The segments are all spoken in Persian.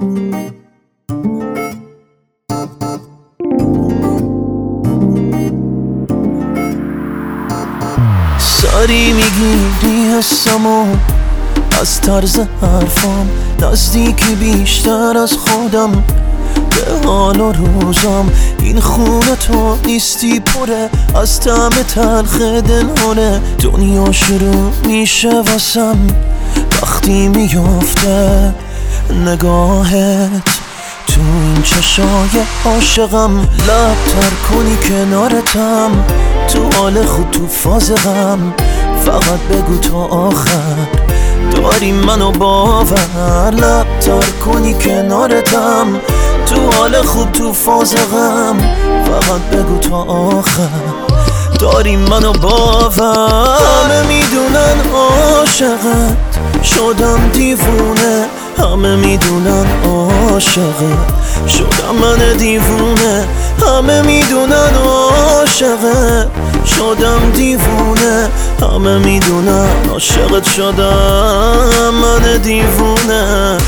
سری میگیری حسمو از طرز حرفام، نزدیکی بیشتر از خودم به حال و روزم. این خونه تو نیستی پره از طعم تلخ دلهونه. دنیا شروع میشه واسم وقتی میفته نگاهت تو این چشای عاشقم. لب تر کنی کنارتم، تو حال خود تو فاز غم. فقط بگو تا آخر داری منو باور. لب تر کنی کنارتم، تو حال خوب تو فاز غم. فقط بگو تا آخر داری منو باور. همه میدونن عاشقت شدم دیوونه، همه میدونن عاشقت شدم من دیوونه. همه میدونن عاشقت شدم دیوونه، همه میدونن عاشقت شدم من دیوونه.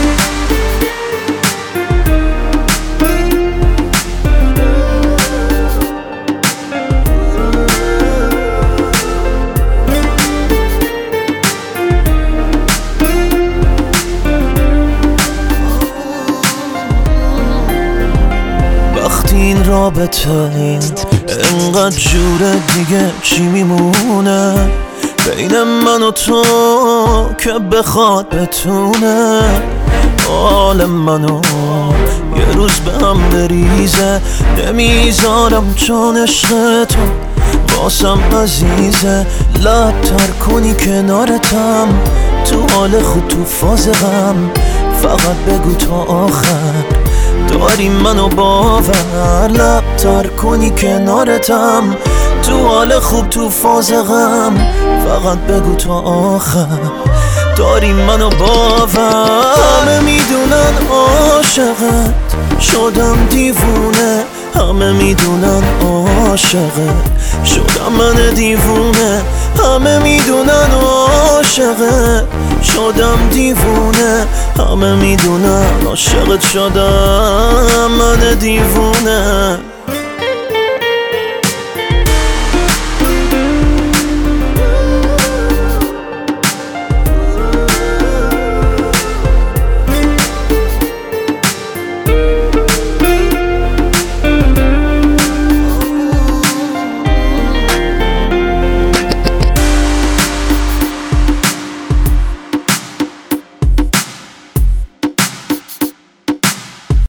این رابطه اینقدر جوره دیگه چی میمونه بین من و تو که بخواد بتونه حال منو یه روز به هم بریزه. نمیذارم چون عشق تو واسم عزیزه. لب تر کنی کنارتم، تو حال خود تو فاز غم. فقط بگو تا آخر داری منو باور. لب تر کنی کنارتم، تو حال خوب تو فاز غم. فقط بگو تا آخر داری منو باور. همه میدونن عاشقت شدم دیوونه، همه میدونن عاشقت شدم من دیوونه. همه میدونن عاشقت شدم دیوونه، همه میدونن عاشقت شدم من دیوونه.